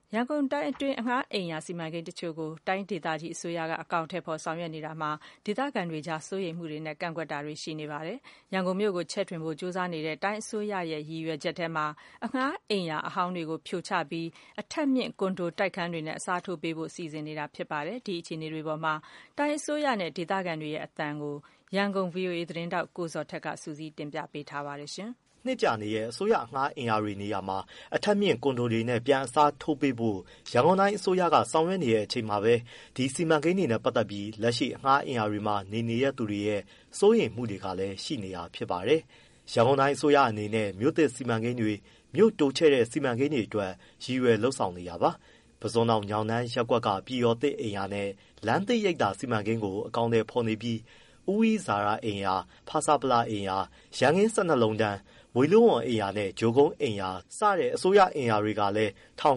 ရန်ကုန်တိုင်းအတွင်းအငှားအိမ်ယာစီမံကိန်းတချို့ကိုတိုင်းဒေသကြီးအစိုးရကအကောင်အထည်ဖော်ဆောင်ရွက်နေတာမှာဒေသခံတွေကြားစိုးရိမ်မှုတွေနဲ့ကန့်ကွက်တာတွေရှိနေပါတယ်။ရန်ကုန်မြို့ကိုချဲ့ထွင်ဖို့ကြိုးစားနေတဲ့တိုင်းအစိုးရရဲ့ရည်ရွယ်ချက်ထဲမှာအငှားအိမ်ယာအဟောင်းတွေကိုဖြိုချပြီးအထပ်မြင့်ကွန်ဒိုတိုက်ခန်းတွေနဲ့အစားထိုးပေးဖို့စီစဉ်နေတာဖြစ်ပါတယ်။ဒီအခြေအနေတွေပေါ်မှာတိုင်းအစိုးရနဲ့ဒေသခံတွေရဲ့အသံကိုရန်ကုန် VOA သတင်းတောက်ကိုဇော်ထက်ကစူးစီးတင်ပြပေးထားပါတယ်ရှင်။နှစ်ကြာနေရဲ့အစိုးရအငှားအင်အားတွေနေရာမှာအထက်မြင့်ကွန်ဒိုတွေနဲ့ပြန်အစားထိုးပေးဖို့ရန်ကုန်တိုင်းအစိုးရကဆောင်ရွက်နေတဲ့အချိန်မှာပဲဒီစီမံကိန်းတွေနဲ့ပတ်သက်ပြီးလက်ရှိအငှားအင်အားတွေမှာနေနေတဲ့သူတွေရဲ့စိုးရိမ်မှုတွေကလည်းရှိနေတာဖြစ်ပါတယ်။ရန်ကုန်တိုင်းအစိုးရအနေနဲ့မြို့သစ်စီမံကိန်းတွေမြို့တိုးချဲ့တဲ့စီမံကိန်းတွေအတွက်ရည်ရွယ်လှုပ်ဆောင်နေတာပါ။ပုစွန်တောင်ညောင်နှန်းရပ်ကွက်ကပြည်တော်သစ်အိမ်ယာနဲ့လမ်းသစ်ရိပ်သာစီမံကိန်းကိုအကောင့်တွေဖော်နေပြီးဦးဝီဇာရာအိမ်ယာဖာစာပလာအိမ်ယာရန်ကင်း12လုံးတန်းဝေလူဝွန်အိမ်ယာနဲ့ဂျိုကုန်းအိမ်ယာစတဲ့အစိုးရအိမ်ယာတွေကလည်း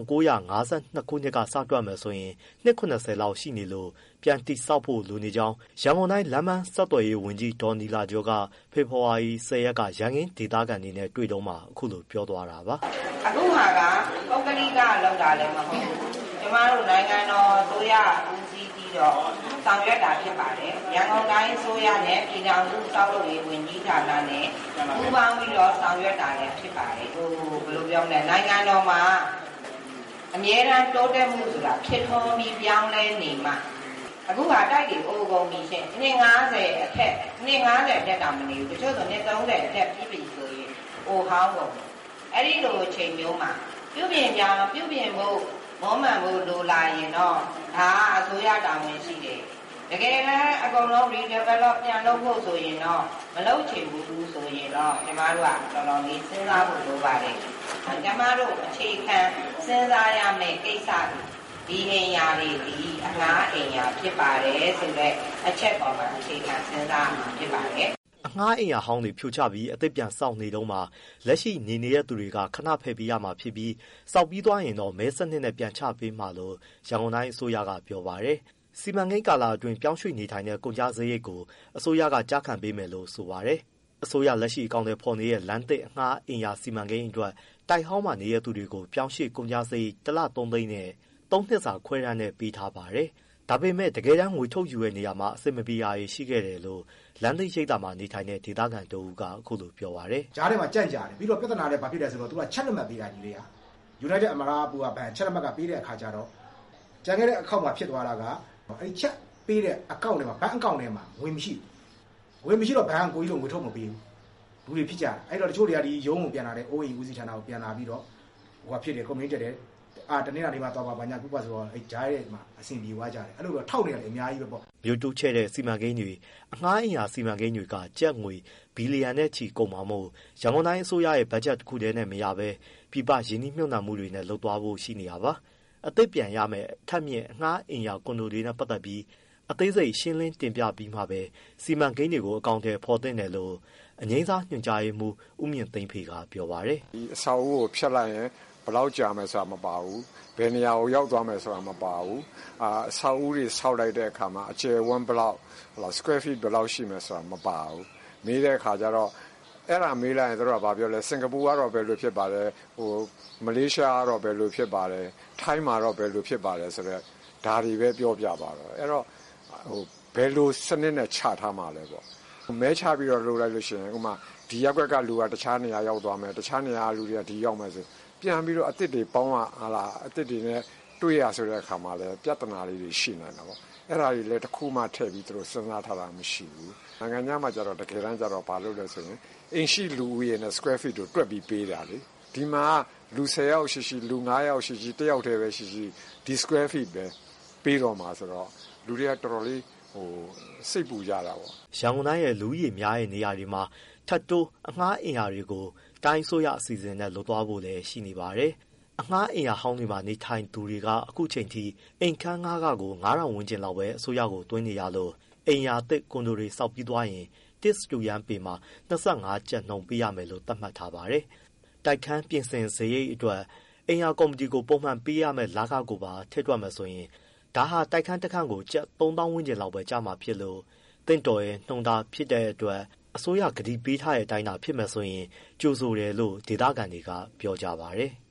1952ခုနှစ်ကစတွက်မယ်ဆိုရင်နှစ်80လောက်ရှိနေလို့ပြန်တိဆောက်ဖို့လိုနေကြောင်းရန်ကုန်တိုင်းလမ်းမဆက်သွယ်ရေးဝန်ကြီးဒေါ်နီလာကျော်ကဖေဖော်ဝါရီ10ရက်ကရန်ကင်းဒေသခံတွေနဲ့တွေ့တော့မှအခုလိုပြောသွားတာပါအခုဟာကပုဂ္ဂလိကလောက်တာလည်းမဟုတ်ဘူးကျမတို့နိုင်ငံတော်အစိုးရဦးစီးပြီးတော့ဆောင်ရွက်တာဖြစ်ပါတယ်ရန်ကုန်တိုင်းအစိုးရနဲ့ပြည်ထောင်စုစောက်လုပ်ရေးဝန်ကြီးဌာနနဲ့ပူးပေါင်းပြီးတော့ဆောင်ရွက်တာလည်းဖြစ်ပါတယ်ဟိုဘယ်လိုပြောမလဲနိုင်ငံတော်မှာအမြဲတမ်းတိုးတက်မှုဆိုတာဖြစ်ထွန်းပြီးပြောင်းလဲနေမှာအခုကတိုက်တွေအိုးကုန်ပြီရှင်နှစ်90အထက်နှစ်90အထက်တောင်မနေဘူးတချို့ဆိုနှစ်30အထက်ပြည့်ပြီဆိုရင်အိုဟောင်းကုန်အဲ့ဒီလိုအချိန်မျိုးမှာပြုပြင်ဖို့မောမှန်ဖို့လိုလာရင်တော့ဒါအစိုးရတာဝန်ရှိတယ်တကယ်လည်းအကုန်လုံး redevelop ပြန်လုပ်ဖို့ဆိုရင်တော့မလုပ်ချင်ဘူးဆိုရင်တော့ကျမတို့ကတော်တော်လေးစဉ်းစားဖို့လိုပါတယ်ကျမတို့အခြေခံစဉ်းစားရမယ့်ကိစ္စဒီအိမ်ယာတွေဒီအငှားအိမ်ယာဖြစ်ပါတယ်ဆိုတဲ့အချက်ပေါ်မှာအခြေခံစဉ်းစားမှာဖြစ်ပါတယ်အငှားအိမ်ယာဟောင်းတွေဖြိုချပြီးအသစ်ပြန်ဆောက်နေတော့မှလက်ရှိနေနေတဲ့သူတွေကခဏဖယ်ပေးရမှာဖြစ်ပြီးဆောက်ပြီးသွားရင်တော့မဲစနစ်နဲ့ပြန်ချပေးမှာလို့ရန်ကုန်တိုင်းအစိုးရကပြောပါတယ်စီမံကိန်းကာလအတွင်းပြောင်းရွှေ့နေထိုင်တဲ့ကုန်ကျစရိတ်ကိုအစိုးရကကြားခံပေးမယ်လို့ဆိုပါတယ်အစိုးရလက်ရှိအကောင့်တွေဖော်နေတဲ့လမ်းသစ်အငှားအိမ်ယာစီမံကိန်းအတွက်တိုက်ဟောင်းမှာနေတဲ့သူတွေကိုပြောင်းရွှေ့ကုန်ကျစရိတ်တစ်လ3သိန်းနဲ့3နှစ်စာခွဲတမ်းနဲ့ပေးထားပါတယ်ဒါပေမဲ့တကယ်တမ်းငွေထုတ်ယူတဲ့နေရာမှာအဆင်မပြေတာရှိခဲ့တယ်လို့လမ်းသစ်ရိပ်သာမှာနေထိုင်တဲ့ဒေသခံတို့ကအခုလိုပြောပါတယ်ကြားထဲမှာကြန့်ကြာတယ်ပြီးတော့ပြဿနာလည်းဘာဖြစ်လဲဆိုတော့သူကချက်လက်မှတ်ပေးတာကြီးလေးဟာ United Arab ကဘန်ချက်လက်မှတ်ကပေးတဲ့အခါကျတော့ကျန်ခဲ့တဲ့အကောင့်မှာဖြစ်သွားတာကအဲ့ချက်ပေးတဲ့အကောင့်ထဲမှာဘဏ်အကောင့်ထဲမှာငွေမရှိတော့ဘဏ်ကကိုကြီးလုံးငွေထုတ်မပေးဘူးလူတွေဖြစ်ကြတယ်အဲ့တော့တချို့တွေကဒီရုံးကိုပြန်လာတဲ့ OA ဦးစီးဌာနကိုပြန်လာပြီးတော့ဟိုကဖြစ်တယ်ကွန်မြူနတီတက်တယ်တနေ့နေ့မှာတော့ဘာညာပြပဆိုတော့အဲ့ဂျားရဲ့မှာအဆင်ပြေသွားကြတယ်အဲ့လိုတော့ထောက်နေတယ်အများကြီးပဲပေါ့မြို့တိုးချဲ့တဲ့စီမံကိန်းတွေအငှားအိမ်ယာစီမံကိန်းတွေကကျပ်ငွေဘီလီယံနဲ့ချီကုန်မှာမို့ရန်ကုန်တိုင်းအစိုးရရဲ့ဘတ်ဂျက်တစ်ခုတည်းနဲ့မရပဲပြပရင်းနှီးမြှုပ်နှံမှုတွေနဲ့လှုပ်သွားဖို့ရှိနေတာပါအသစ်ပြန်ရမယ်ထပ်မြင့်အငှားအိမ်ယာကွန်ဒိုတွေနဲ့ပတ်သက်ပြီးအသေးစိတ်ရှင်းလင်းတင်ပြပြီးမှပဲစီမံကိန်းတွေကိုအကောင့်ထဲဖော်သင့်တယ်လို့အငိမ့်စားညွှန်ကြားရေးမှူးဦးမြင့်သိန်းဖေကပြောပါတယ်ဒီအဆောက်အဦကိုဖျက်လိုက်ရင်ဘယ်လောက်ကြာမယ်ဆိုတာမပါဘူးဘယ်နေရာကိုရောက်သွားမယ်ဆိုတာမပါဘူးအဆောက်အဦတွေဆောက်လိုက်တဲ့အခါမှာအကျယ်ဝန်းဘယ်လောက် square feet ဘယ်လောက်ရှိမယ်ဆိုတာမပါဘူးမေးတဲ့အခါကျတော့အဲ့ဒါမေးလိုက်ရင်တို့ကဘာပြောလဲစင်ကာပူကတော့ဘယ်လိုဖြစ်ပါတယ်မလေးရှားကတော့ဘယ်လိုဖြစ်ပါတယ်ထိုင်းမှာတော့ဘယ်လိုဖြစ်ပါတယ်ဆိုတော့ဒါတွေပဲပြောပြပါတော့အဲ့တော့ဘယ်လိုစနစ်နဲ့ချထားမှာလဲပေါ့မဲချပြီးတော့လုပ်လိုက်လို့ရှိရင်ဥမာဒီရက်ွက်ကလူကတခြားနေရာရောက်သွားမယ်တခြားနေရာလူတွေကဒီရောက်မယ်ဆိုပြန်ပြီးတော့အစ်စ်တွေပေါင်းဟာလားအစ်စ်တွေနဲ့တွေ့ရဆိုတဲ့အခါမှာလည်းပြဿနာလေးတွေရှိနေတာပေါ့အဲ့ဒါတွေလည်းတစ်ခုမှထည့်ပြီးသူတို့စဉ်းစားထားတာမရှိဘူးနိုင်ငံခြားမှာကျတော့တကယ်တမ်းကျတော့ဘာလုပ်လဲဆိုရင်အင်ရှိလူဦးရေနဲ့ square feet ကိုတွက်ပြီးပေးတာလေဒီမှာလူ10ယောက်ရှိလူ9ယောက်ရှိတယောက်တည်းပဲရှိဒီ square feet ပဲပေးတော့မှာဆိုတော့လူတွေကတော်တော်လေးစိတ်ပူကြတာပေါ့ရန်ကုန်တိုင်းရဲ့လူကြီးများရဲ့နေရာတွေမှာထပ်တိုးအငှားအင်အားတွေကိုတိုင်းဆိုရအစီအစဉ်နဲ့လွတ်သွားဖို့လည်းရှိနေပါတယ်အငှားအင်အားဟောင်းတွေမှာနေထိုင်သူတွေကအခုချိန်ထိအိမ်ခန်းငှားကကို9000ဝန်းကျင်လောက်ပဲအစိုးရကိုတွင်းနေရလို့အိမ်ယာသစ်ကွန်ဒိုတွေစောက်ပြီးသွားရင်တစ်စတူရန်ပေမှာ25ကျပ်နှုန်းပေးရမယ်လို့သတ်မှတ်ထားပါတယ်တိုက်ခန်းပြင်ဆင်စရိတ်အတွက်အိမ်ယာကော်မတီကိုပုံမှန်ပေးရမယ်လာခကိုပါထည့်တွက်မယ်ဆိုရင်ဒါဟာတိုက်ခန်းတစ်ခန်းကိုကျပ်3000ဝန်းကျင်လောက်ပဲကျမှာဖြစ်လို့တင့်တော်ရဲ့နှုံတာဖြစ်တဲ့အတွက်အစိုးရကတိပေးထားတဲ့အတိုင်းသာဖြစ်မယ်ဆိုရင်ကြိုဆိုတယ်လို့ဒေသခံတွေကပြောကြပါတယ်